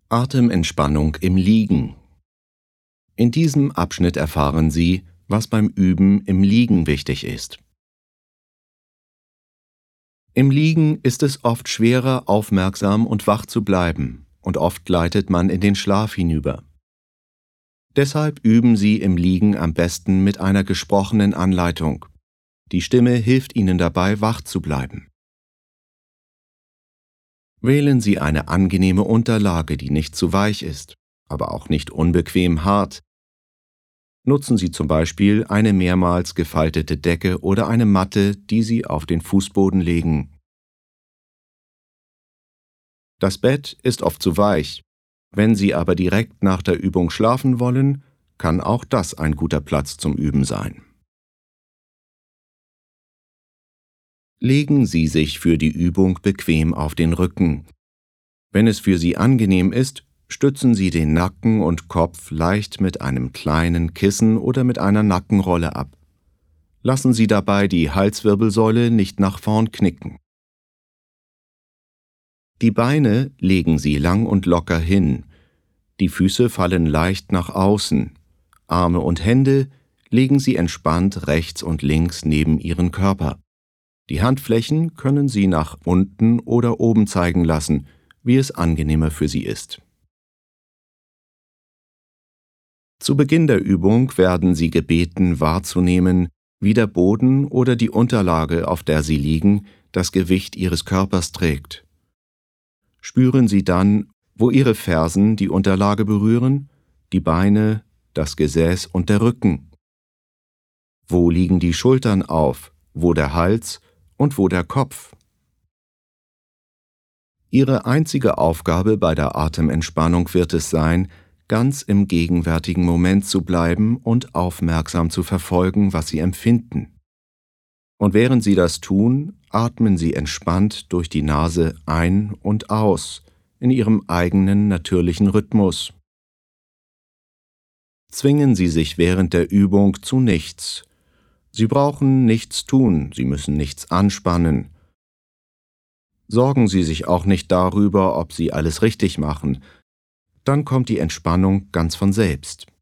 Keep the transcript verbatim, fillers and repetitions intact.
Atementspannung im Liegen. In diesem Abschnitt erfahren Sie, was beim Üben im Liegen wichtig ist. Im Liegen ist es oft schwerer, aufmerksam und wach zu bleiben, und oft gleitet man in den Schlaf hinüber. Deshalb üben Sie im Liegen am besten mit einer gesprochenen Anleitung. Die Stimme hilft Ihnen dabei, wach zu bleiben. Wählen Sie eine angenehme Unterlage, die nicht zu weich ist, aber auch nicht unbequem hart. Nutzen Sie zum Beispiel eine mehrmals gefaltete Decke oder eine Matte, die Sie auf den Fußboden legen. Das Bett ist oft zu weich. Wenn Sie aber direkt nach der Übung schlafen wollen, kann auch das ein guter Platz zum Üben sein. Legen Sie sich für die Übung bequem auf den Rücken. Wenn es für Sie angenehm ist, stützen Sie den Nacken und Kopf leicht mit einem kleinen Kissen oder mit einer Nackenrolle ab. Lassen Sie dabei die Halswirbelsäule nicht nach vorn knicken. Die Beine legen Sie lang und locker hin. Die Füße fallen leicht nach außen. Arme und Hände legen Sie entspannt rechts und links neben Ihren Körper. Die Handflächen können Sie nach unten oder oben zeigen lassen, wie es angenehmer für Sie ist. Zu Beginn der Übung werden Sie gebeten, wahrzunehmen, wie der Boden oder die Unterlage, auf der Sie liegen, das Gewicht Ihres Körpers trägt. Spüren Sie dann, wo Ihre Fersen die Unterlage berühren, die Beine, das Gesäß und der Rücken. Wo liegen die Schultern auf, wo der Hals und wo der Kopf? Ihre einzige Aufgabe bei der Atementspannung wird es sein, ganz im gegenwärtigen Moment zu bleiben und aufmerksam zu verfolgen, was Sie empfinden. Und während Sie das tun, atmen Sie entspannt durch die Nase ein und aus, in Ihrem eigenen natürlichen Rhythmus. Zwingen Sie sich während der Übung zu nichts. Sie brauchen nichts tun, Sie müssen nichts anspannen. Sorgen Sie sich auch nicht darüber, ob Sie alles richtig machen. Dann kommt die Entspannung ganz von selbst.